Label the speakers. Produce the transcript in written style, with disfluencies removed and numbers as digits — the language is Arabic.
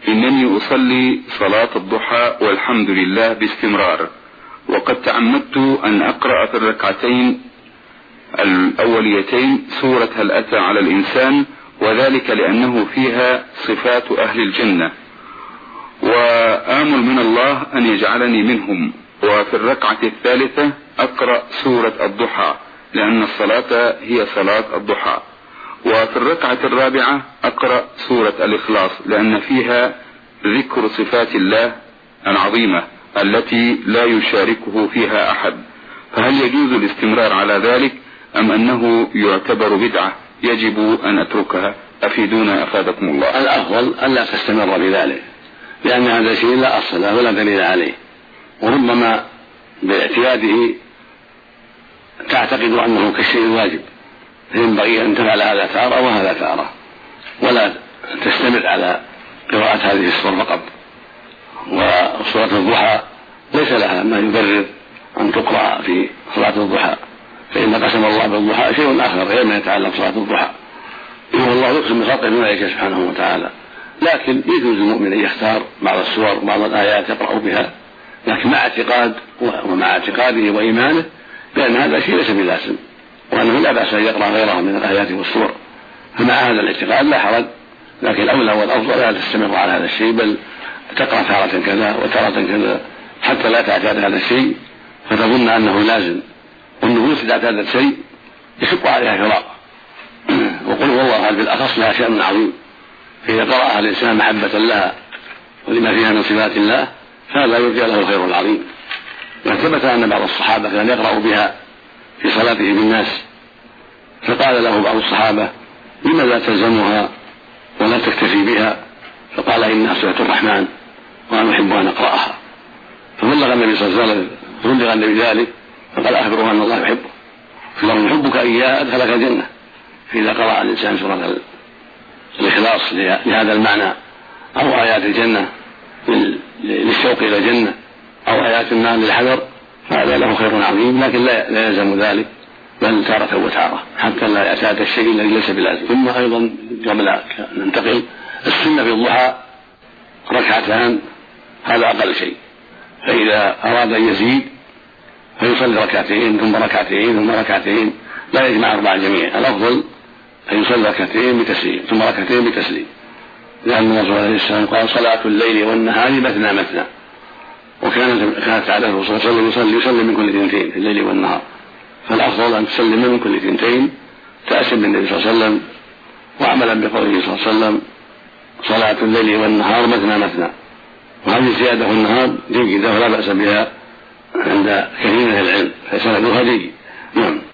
Speaker 1: إنني أصلي صلاة الضحى والحمد لله باستمرار، وقد تعمدت أن أقرأ في الركعتين الأوليتين سورة هل أتى على الإنسان، وذلك لأنه فيها صفات أهل الجنة، وآمل من الله أن يجعلني منهم. وفي الركعة الثالثة أقرأ سورة الضحى لأن الصلاة هي صلاة الضحى. وفي الركعة الرابعة أقرأ سورة الإخلاص لأن فيها ذكر صفات الله العظيمة التي لا يشاركه فيها أحد. فهل يجوز الاستمرار على ذلك أم أنه يعتبر بدعة يجب أن أتركها؟ أفيدونا أفادكم الله.
Speaker 2: الأفضل ألا تستمر بذلك، لأن هذا شيء لا أصل له ولا دليل عليه، وربما باعتياده تعتقد أنه كالشيء الواجب، فينبغي أن تفعل هذا تارة وهذا تارة، ولا تستمر على قراءة هذه السور فقط. وصلاة الضحى ليس لها ما يبرر أن تقرأ في صلاة الضحى، فإن قسم الله بالضحى شيء آخر غير ما يتعلق صلاة الضحى، والله يقسم بخلقه بما يشاء سبحانه وتعالى. لكن يجوز المؤمن أن يختار بعض السور وبعض الآيات يقرأ بها، لكن مع اعتقاده وإيمانه بأن هذا شيء ليس بلازم، وأنه لا بأس أن يقرأ غيرها من الآيات والسور. فمع هذا الاعتقاد لا حرج، لكن الأولى والأفضل لا تستمر على هذا الشيء، بل تقرأ تارة كذا وتارة كذا حتى لا تعتاد هذا الشيء فتظن أنه لازم. والنفوس إذا اعتادت شيء يشق عليها فراغ، وقل والله بالأخص لها شأن عظيم، فإذا قرأها الإنسان محبة لها ولما فيها من صفات الله فهذا يرجى له الخير العظيم. وثبت أن بعض الصحابة كان يقرأ بها في صلاته بالناس، فقال له بعض الصحابة لما لا تلزمها ولا تكتفي بها؟ فقال إنها صفة الرحمن وأنا أحب أن أقرأها. فبلغ النبي صلى الله عليه وسلم بلغ النبي ذلك، فقال أخبره أن الله يحبه، فلو يحبك إياه أدخلك الجنة. فإذا قرأ الإنسان سورة الإخلاص لهذا المعنى أو آيات الجنة للشوق إلى الجنة أو آيات النار للحذر فهذا له خير عظيم، لكن لا يلزم ذلك، بل تارة وتارة حتى لا يعتاد الشيء الذي ليس بلازم. ثم أيضا قبل أن ننتقل، السنة في الضحى ركعتان، هذا أقل شيء، فإذا أراد أن يزيد فيصلي ركعتين ثم ركعتين ثم ركعتين، لا يجمع 4 جميعا. الأفضل أن يصلي ركعتين بتسليم ثم ركعتين بتسليم، لأن الرسول عليه السلام قال صلاة الليل والنهار مثنى مثنى، وكانت عادته صلى الله عليه وسلم يصلي من كل 2 في الليل والنهار، فالأفضل أن تسلم من كل 2 تأسيا بالنبي صلى الله عليه وسلم وعملا بقوله صلى الله عليه وسلم صلاة الليل والنهار مثنى مثنى. وهذه الزيادة في النهار جيدة ولا بأس بها عند كثير من العلم، فسندها جيد. نعم.